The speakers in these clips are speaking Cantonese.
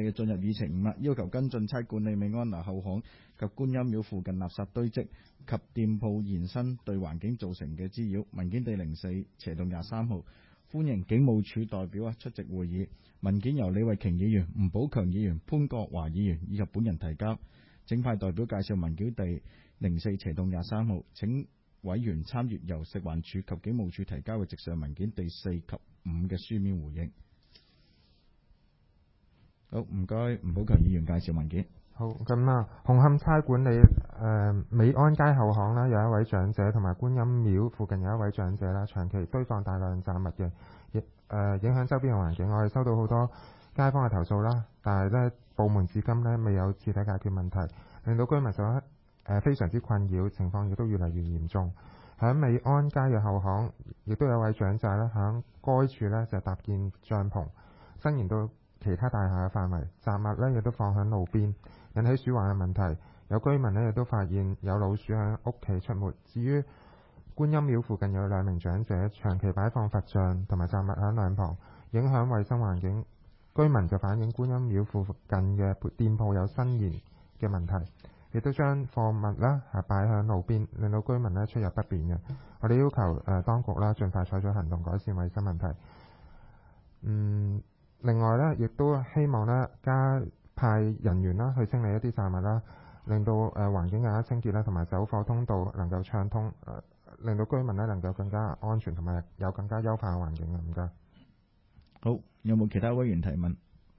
哋進入議程5啦，要求跟進差管理美安樓後巷及觀音廟附近垃圾堆積及店鋪延伸對環境造成嘅滋擾。文件地04/23號，歡迎警務處代表出席會議。文件由李慧瓊議員、吳寶強議員、潘國華議員以及本人提交。請派代表介紹文件地04/23號，請委員參閱由食環署及警務處提交嘅直上文件第4及5嘅書面回應。好，唔該，吳寶強議員介紹文件。 好，咁啊，紅磡差管理美安街後巷啦，有一位長者同埋觀音廟附近有一位長者啦，長期堆放大量雜物嘅，影響周邊嘅環境。我哋收到好多街坊嘅投訴啦，但係呢部門至今呢未有徹底解決問題，令到居民受非常之困擾，情況亦都越嚟越嚴重。喺美安街嘅後巷，亦都有位長者咧，喺該處呢就搭建帳篷，伸延到其他大廈嘅範圍，雜物呢亦都放喺路邊，引起鼠患嘅問題。有居民呢亦都發現有老鼠喺屋企出沒。至於觀音廟附近有2名長者長期擺放佛像同埋雜物喺兩旁，影響衛生環境。居民就反映觀音廟附近嘅店鋪有伸延嘅問題，亦都將貨物啦擺喺路邊，令到居民呢出入不便嘅。我哋要求當局啦盡快採取行動，改善衛生問題。另外呢，亦都希望呢加派人員啦去清理一啲雜物啦，令到環境更加清潔啦，同埋走貨通道能夠暢通，令到居民呢能夠更加安全，同埋有更加優化嘅環境嘅。唔該。 好，有冇其他委員提問？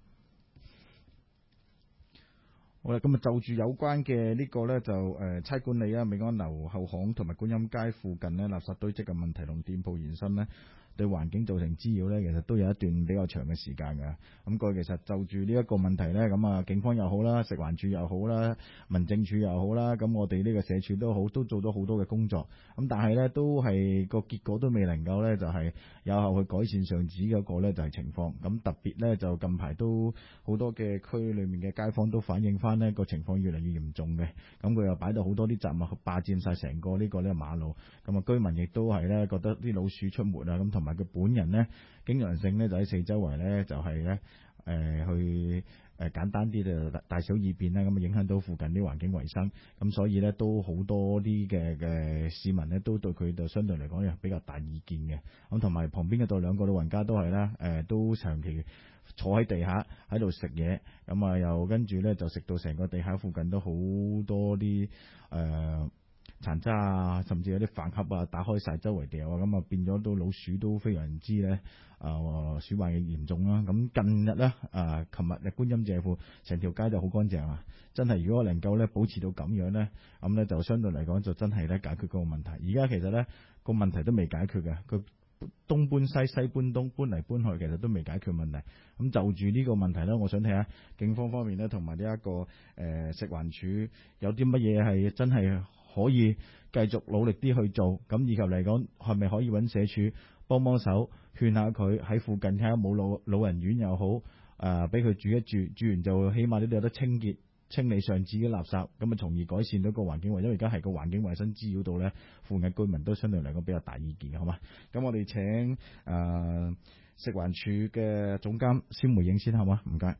好啦，咁啊就住有關嘅呢個呢，就差管理啊，美安樓後巷同埋觀音街附近呢垃圾堆積嘅問題同店鋪延伸呢，對環境造成滋擾呢，其實都有一段比較長嘅時間㗎。咁佢其實就住呢一個問題呢，咁啊警方又好啦，食環署又好啦，民政處又好啦，咁我哋呢個社署都好，都做咗好多嘅工作。咁但係呢，都係個結果都未能夠呢，就係有效去改善上址嗰個呢，就係情況。咁特別呢，就近排都好多嘅區裏面嘅街坊都反映翻呢個情況越嚟越嚴重嘅。咁佢又擺到好多啲雜物霸佔晒成個呢個呢馬路。咁啊居民亦都係呢覺得啲老鼠出沒啊，咁同埋佢本人呢，經常性呢就喺四周圍呢，就係呢去簡單啲就大小二便啦，咁啊影響到附近啲環境衛生。咁所以呢，都好多啲嘅市民呢，都對佢就相對嚟講有比較大意見嘅。咁同埋旁邊嗰度兩個老人家都係啦，都長期坐喺地下喺度食嘢，咁啊又跟住呢，就食到成個地下附近都好多啲殘渣啊，甚至有啲飯盒啊打開晒周圍掉啊，咁啊變咗到老鼠都非常之咧鼠患嘅嚴重啦。咁近日咧琴日嘅觀音借庫成條街就好乾淨啊，真係如果能夠咧保持到咁樣咧，咁咧就相對嚟講就真係咧解決嗰個問題。而家其實咧個問題都未解決嘅，佢東搬西，西搬東，搬嚟搬去，其實都未解決問題。咁就住呢個問題咧，我想睇下警方方面咧，同埋呢一個食環署有啲乜嘢係真係可以繼續努力啲去做，咁以及嚟講係咪可以揾社署幫手勸下佢喺附近睇下冇老人院又好，俾佢住一住，住完就起碼呢度有得清理上址嘅垃圾，咁啊從而改善到個環境衞生。因為而家係個環境衞生滋擾到呢附近居民都相對嚟講比較大意見嘅，好嘛？咁我哋請食環署嘅總監先回應先，好嘛？唔該。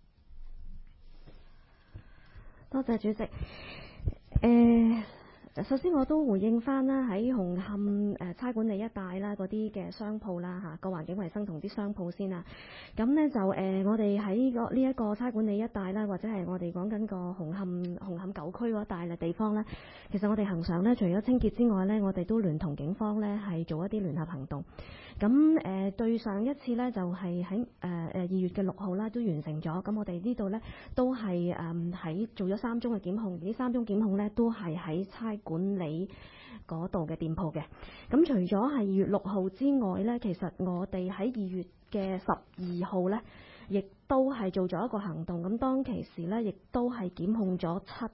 多謝主席。首先我都回應翻啦，喺紅磡差管理一帶啦，嗰啲嘅商鋪啦嚇，個環境衛生同啲商鋪先啦。咁呢就我哋喺呢一個差管理一帶啦，或者係我哋講緊個紅磡舊區嗰帶嘅地方呢，其實我哋恆常呢，除咗清潔之外呢，我哋都聯同警方呢係做一啲聯合行動。咁對上一次呢，就係喺2月嘅6號啦，都完成咗。咁我哋呢度呢，都係喺做咗3宗嘅檢控，而呢3宗檢控呢，都係喺差管理嗰度嘅店鋪嘅。咁除咗係2月6號之外呢，其實我哋喺2月嘅12號呢，亦都係做咗一個行動。咁當其時呢，亦都係檢控咗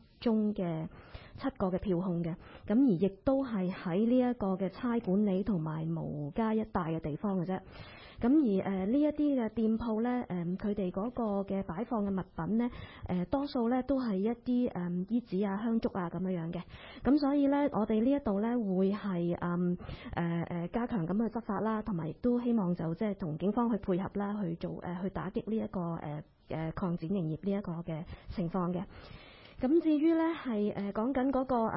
7個嘅票控嘅，咁而亦都係喺呢一個嘅差管理同埋無街一帶嘅地方嘅啫。 咁而呢一啲嘅店鋪咧，佢哋嗰個嘅擺放嘅物品咧，多數咧都係一啲衣紙啊、香燭啊咁樣嘅。咁所以咧，我哋呢一度咧會係加強咁去執法啦，同埋亦都希望就即係同警方去配合啦，去做去打擊呢一個擴展營業呢一個嘅情況嘅。咁至於咧係講緊嗰個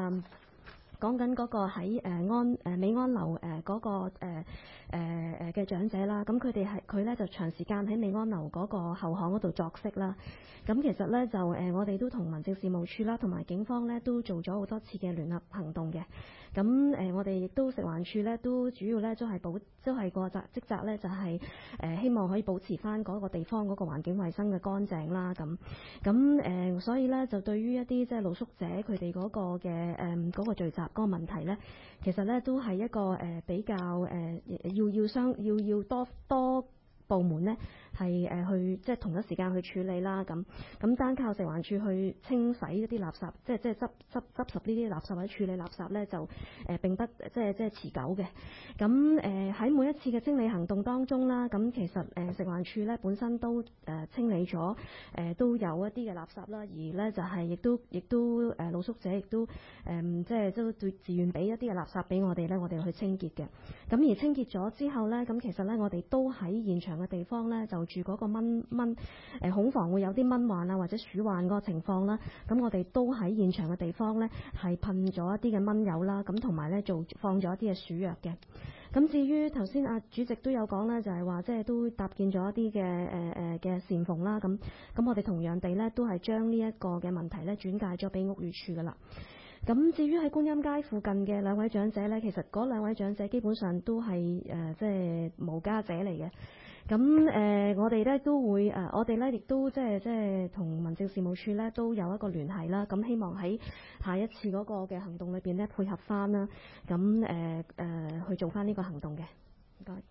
喺美安樓嗰個嘅長者啦，咁佢咧就長時間喺美安樓嗰個後巷嗰度作息啦。咁其實咧就我哋都同民政事務處啦，同埋警方咧都做咗好多次嘅聯合行動嘅。咁我哋亦都食環署咧都主要咧都係個職責咧就係希望可以保持翻嗰個地方嗰個環境衛生嘅乾淨啦。咁所以咧就對於一啲即係露宿者佢哋嗰個嘅嗰個聚集嗰個問題咧，其實咧都係一個比較要多部門咧係去即係同一時間去處理啦。咁單靠食環署去清洗一啲垃圾，即係執拾呢啲垃圾或者處理垃圾咧，就並不即係持久嘅。咁喺每一次嘅清理行動當中啦，咁其實食環署咧本身都清理咗都有一啲嘅垃圾啦，而咧就係亦都露宿者亦都即係都自願俾一啲嘅垃圾俾我哋咧，我哋去清潔嘅。咁而清潔咗之後咧，咁其實咧我哋都喺現場嘅地方咧，就住嗰個恐防會有啲蚊患啊或者鼠患嗰個情況啦。咁我哋都喺現場嘅地方咧係噴咗一啲嘅蚊油啦，咁同埋咧放咗一啲嘅鼠藥嘅。咁至於頭先主席都有講咧，就係話即係都搭建咗一啲嘅線縫啦。咁我哋同樣地咧都係將呢一個嘅問題咧轉介咗俾屋宇署噶啦。咁至於喺觀音街附近嘅兩位長者咧，其實嗰兩位長者基本上都係即係無家者嚟嘅。咁我哋咧都會我哋咧亦都即係同民政事務處咧都有一個聯繫啦。咁希望喺下一次嗰個嘅行動裏邊咧配合翻啦。咁去做翻呢個行動嘅。唔該。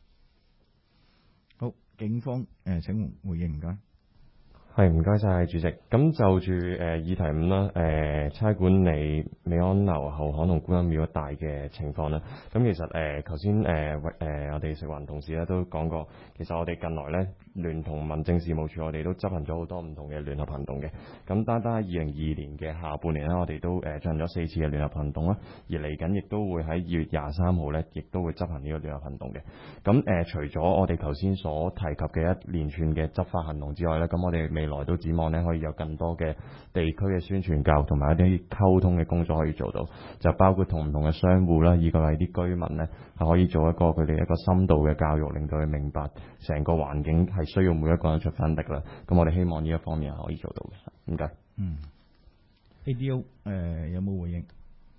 好，警方請回應，唔該。 係，唔該晒主席。咁就住議題5啦，差管理美安樓後巷同觀音廟一帶嘅情況啦。咁其實頭先我哋食環同事咧都講過，其實我哋近來咧聯同民政事務處，我哋都執行咗好多唔同嘅聯合行動嘅。咁單喺2022年嘅下半年咧，我哋都進行咗4次嘅聯合行動啦。而嚟緊亦都會喺2月23號咧，亦都會執行呢個聯合行動嘅。咁除咗我哋頭先所提及嘅一連串嘅執法行動之外咧，咁我哋未來都指望咧可以有更多嘅地區嘅宣傳教育同埋一啲溝通嘅工作可以做到，就包括同唔同嘅商戶啦，以及係啲居民咧係可以做一個佢哋一個深度嘅教育，令到佢明白成個環境係需要每一個人出分力啦。咁我哋希望呢一方面係可以做到嘅。唔該。 ADO 有冇回應？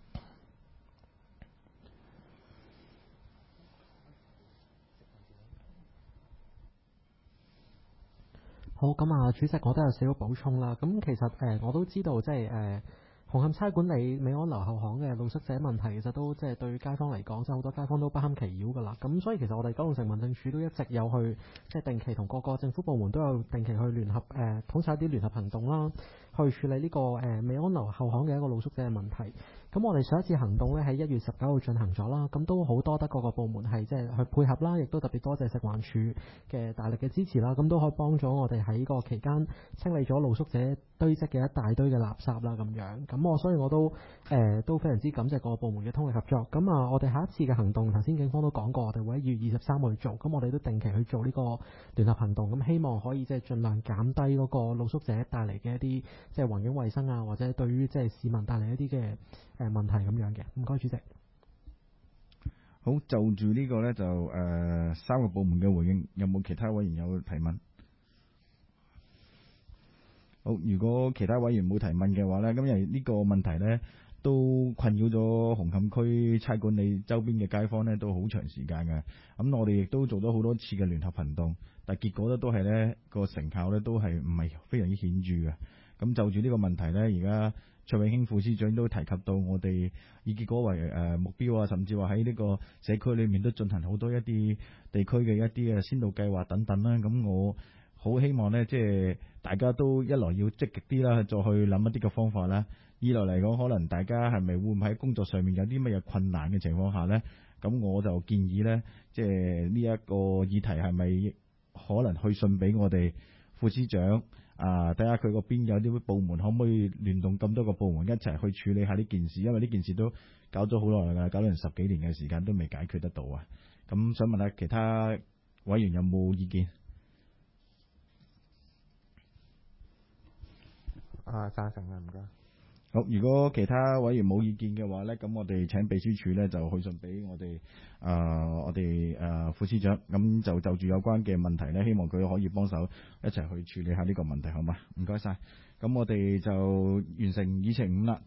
好，咁主席我都有少少補充啦。咁其實我都知道即係紅磡差館里美安樓後巷嘅露宿者問題，其實都即係對街坊嚟講，即係好多街坊都不堪其擾㗎啦。咁所以其實我哋九龍城民政處都一直有去即係定期同各個政府部門都有定期去聯合統籌一啲聯合行動啦，去處理呢個美安樓後巷嘅一個露宿者嘅問題。咁我哋上一次行動咧喺1月19號進行咗啦，咁都好多得各個部門係即係去配合啦，亦都特別多謝食環署嘅大力嘅支持啦，咁都可以幫咗我哋喺個期間清理咗露宿者堆積嘅一大堆嘅垃圾啦咁樣。咁所以我都非常之感謝各個部門嘅通力合作。咁我哋下一次嘅行動，頭先警方都講過，我哋會喺2月23號去做，咁我哋都定期去做呢個聯合行動，咁希望可以即係盡量減低嗰個露宿者帶嚟嘅一啲即係環境衛生啊，或者對於即係市民帶嚟一啲嘅問題咁樣嘅。唔該主席。 好，就住呢個咧就3個部門嘅回應，有冇其他委員有提問？好，如果其他委員冇提問嘅話咧，咁因為呢個問題咧都困擾咗紅磡區差館里周邊嘅街坊咧都好長時間嘅。咁我哋亦都做咗好多次嘅聯合行動，但結果咧都係咧個成效咧都係唔係非常之顯著嘅。咁就住呢個問題咧，而家卓永興副司長都提及到我哋以結果為目標啊，甚至話喺呢個社區裏面都進行好多一啲地區嘅一啲嘅先導計劃等等啦。咁我好希望咧，即係大家都一來要積極啲啦，再去諗一啲嘅方法啦。二來嚟講，可能大家係咪會唔會喺工作上面有啲乜嘢困難嘅情況下咧？咁咁我就建議咧，即係呢一個議題係咪可能去信俾我哋副司長啊，睇下佢嗰邊有啲部門可唔可以聯動咁多個部門一齊去處理下呢件事，因為呢件事都搞咗好耐㗎，搞咗成10幾年嘅時間都未解決得到啊。咁想問下其他委員有冇意見？ 贊成嘅，唔該。 好，如果其他委員冇意見嘅話咧，咁我哋請秘書處咧就去信俾我哋副司長，咁就住有關嘅問題咧，希望佢可以幫手一齊去處理下呢個問題，好嗎？唔該晒。咁我哋就完成議程5啦。